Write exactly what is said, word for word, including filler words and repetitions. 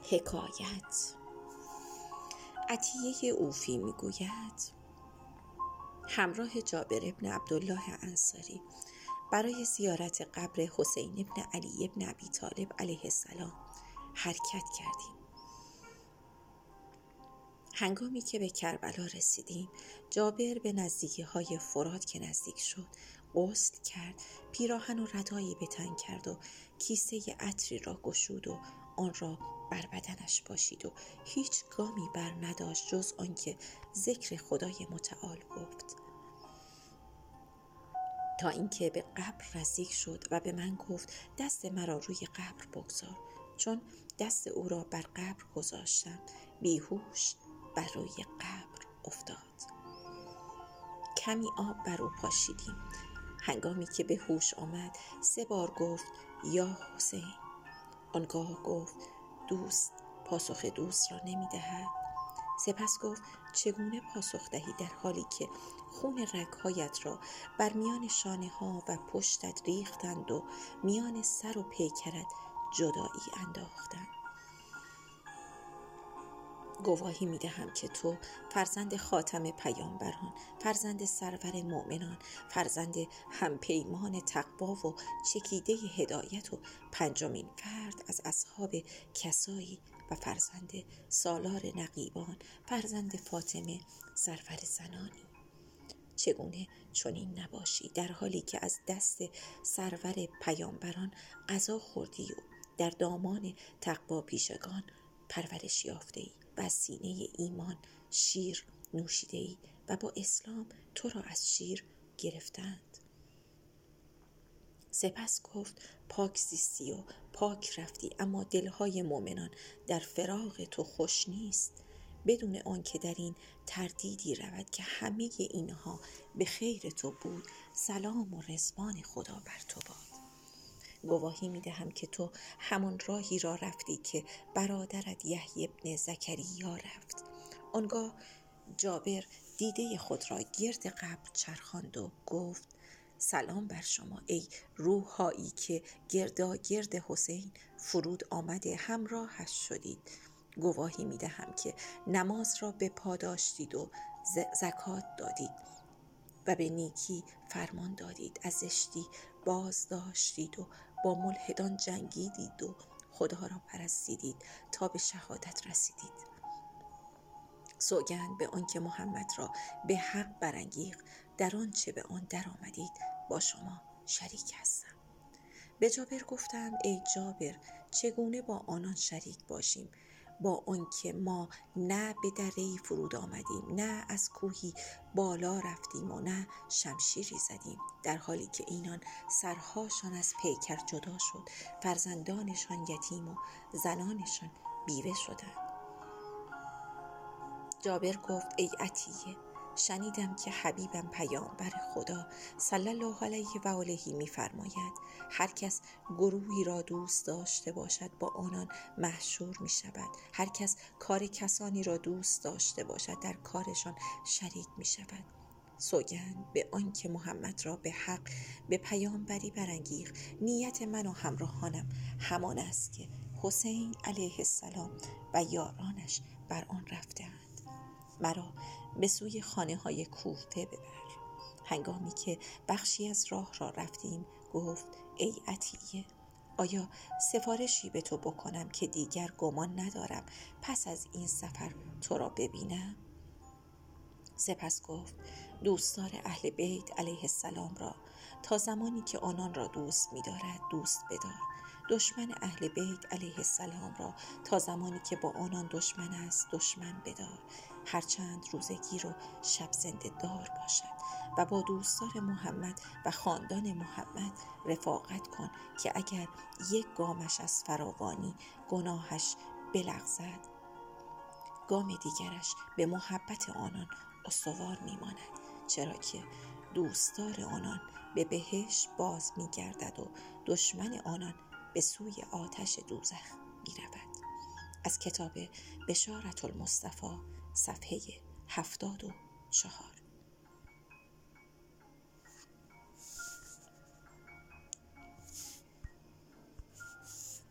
حکایت. عطیه اوفی میگوید همراه جابر ابن عبدالله انصاری برای زیارت قبر حسین ابن علی ابن ابی طالب علیه السلام حرکت کردیم. هنگامی که به کربلا رسیدیم، جابر به نزدیکی های فرات که نزدیک شد غسل کرد، پیراهن و ردایی به تن کرد و کیسه عطری را گشود و آن را بر بدنش پاشید و هیچ گامی بر نداشت جز آنکه ذکر خدای متعال گفت، تا اینکه به قبر نزدیک شد و به من گفت دست مرا روی قبر بگذار. چون دست او را بر قبر گذاشتم، بیهوش بر روی قبر افتاد. کمی آب بر او پاشیدیم. هنگامی که به هوش آمد سه بار گفت یا حسین. آنگاه گفت دوست پاسخ دوست را نمی دهد. سپس گفت چگونه پاسخ دهی در حالی که خون رگهایت را بر میان شانه ها و پشتت ریختند و میان سر و پیکرت جدایی انداختند؟ گواهی می دهم که تو فرزند خاتم پیامبران، فرزند سرور مؤمنان، فرزند همپیمان تقوا و چکیده هدایت و پنجمین فرد از اصحاب کسایی و فرزند سالار نقیبان، فرزند فاطمه سرور زنانی. چگونه چنین نباشی در حالی که از دست سرور پیامبران غذا خوردی و در دامان تقوا پیشگان پرورش یافته‌ای و از سینه ایمان شیر نوشیده‌ای و با اسلام تو را از شیر گرفتند. سپس گفت پاک زیستی و پاک رفتی، اما دلهای مؤمنان در فراق تو خوش نیست، بدون آنکه در این تردیدی رود که همه اینها به خیر تو بود. سلام و رضوان خدا بر تو باد. گواهی می دهم که تو همان راهی را رفتی که برادرت یحیی ابن زکریا رفت. آنگاه جابر دیده خود را گرد قبر چرخاند و گفت سلام بر شما ای روحایی که گردا گرد حسین فرود آمده همراهش شدید. گواهی می دهم که نماز را به پا داشتید و زکات دادید و به نیکی فرمان دادید، از زشتی باز داشتید و با ملحدان جنگیدید و خدا را پرستیدید تا به شهادت رسیدید. سوگند به آنکه محمد را به حق برانگیخت، در آنچه به آن در آمدید با شما شریک هستم. به جابر گفتند ای جابر چگونه با آنان شریک باشیم، با آنکه ما نه به دره‌ای فرود آمدیم، نه از کوهی بالا رفتیم و نه شمشیری زدیم، در حالی که اینان سرهاشان از پیکر جدا شد، فرزندانشان یتیم و زنانشان بیوه شدند. جابر گفت ای عطیه شنیدم که حبیبم پیامبر خدا صلی الله علیه و آله می فرماید هر کس گروهی را دوست داشته باشد با آنان محشور می شود، هر کس کار کسانی را دوست داشته باشد در کارشان شریک می شود. سوگند به آنکه محمد را به حق به پیامبری برانگیخت، نیت من و همراهانم همان است که حسین علیه السلام و یارانش بر آن رفتند. مرا به سوی خانه های کوفه ببر. هنگامی که بخشی از راه را رفتیم گفت ای عطیه آیا سفارشی به تو بکنم که دیگر گمان ندارم پس از این سفر تو را ببینم؟ سپس گفت دوستدار اهل بیت علیه السلام را تا زمانی که آنان را دوست می دارد دوست بدار، دشمن اهل بیت علیه السلام را تا زمانی که با آنان دشمن است دشمن بدار، هرچند روزگیر و شب زنده دار باشد، و با دوستدار محمد و خاندان محمد رفاقت کن که اگر یک گامش از فراوانی گناهش بلغزد، گام دیگرش به محبت آنان استوار میماند، چرا که دوستدار آنان به بهشت باز میگردد و دشمن آنان به سوی آتش دوزخ میرود. از کتاب بشارة المصطفی صفحه هفتاد و چهار.